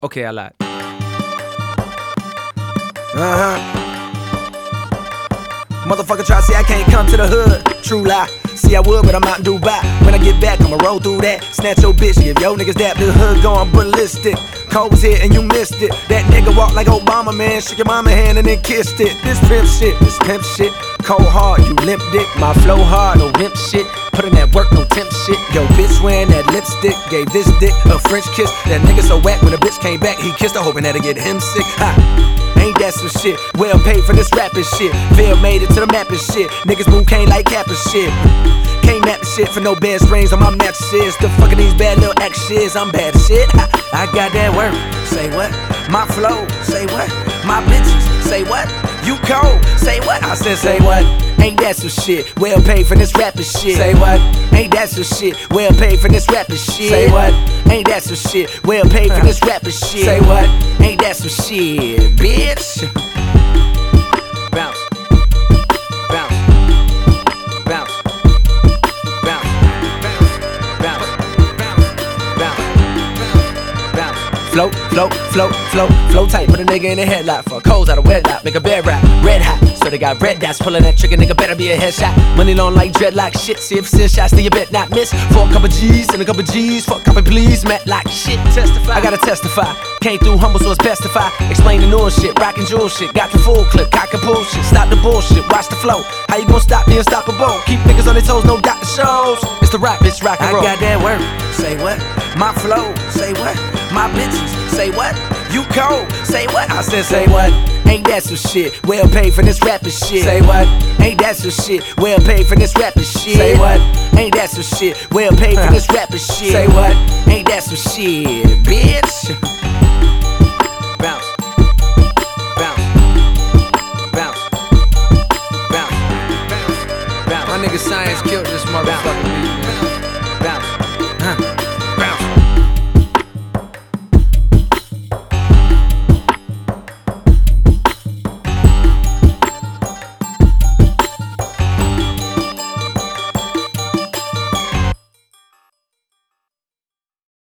Okay, I lied. Motherfucker try to say I can't come to the hood. True lie. See, I would, but I'm out in Dubai. When I get back, I'ma roll through that. Snatch your bitch, give yo niggas dap. The hood going ballistic. Cole was here and you missed it. That nigga walk like Obama, man. Shook your mama hand and then kissed it. This pimp shit. Cold hard, you limp dick. My flow hard, no wimp shit. Put in that work, no temp shit. Yo, bitch wearing that lipstick. Gave this dick a French kiss. That nigga so whack when the bitch came back. He kissed her, hoping that'll get him sick. Ha! Ain't that some shit? Well paid for this rapping shit. Phil made it to the map and shit. Niggas move can't like cap and shit. Can't map the shit for no bed springs on my mattresses. The fucking these bad little actions. I'm bad as shit. Ha, I got that work. Say what? My flow. Say what? My bitches. Say what? You cold. Say what? I said say what? Ain't that some shit? Well paid for this rapping shit. Say what? Ain't that some shit? Well paid for this rapping shit. Say what? Ain't that some shit? Well paid for this rapping shit. Say what? Ain't that some shit, bitch? Bounce. Bounce. Bounce. Bounce. Bounce. Bounce. Bounce. Flow tight, put a nigga in a headlock. For coals out of wedlock, make a bed rap, red hot. So they got red dots, pulling that trigger, nigga better be a headshot. Money long like dreadlock shit, see if send shots, then you bet not miss. For a couple G's and a couple G's, for a couple please, Matt like shit. Testify, I gotta testify. Came through humble, so it's best if I explain the new shit, rockin' jewel shit. Got the full clip, cock and pull shit. Stop the bullshit, watch the flow. How you gon' stop the unstoppable? Keep niggas on their toes, no doctor shows. It's the rock, bitch, rock and roll. I got that work, say what? My flow, say what? My bitches, say what? You cold, say what? I said say what? Ain't that some shit? Well paid for this rapping shit. Say what? Ain't that some shit? Well paid for this rapping shit. Say what? Ain't that some shit? Well paid for this rapping shit. Say what? Ain't that some shit, bitch? Bounce. Bounce. Bounce. Bounce. Bounce. My nigga Science killed this motherfucker.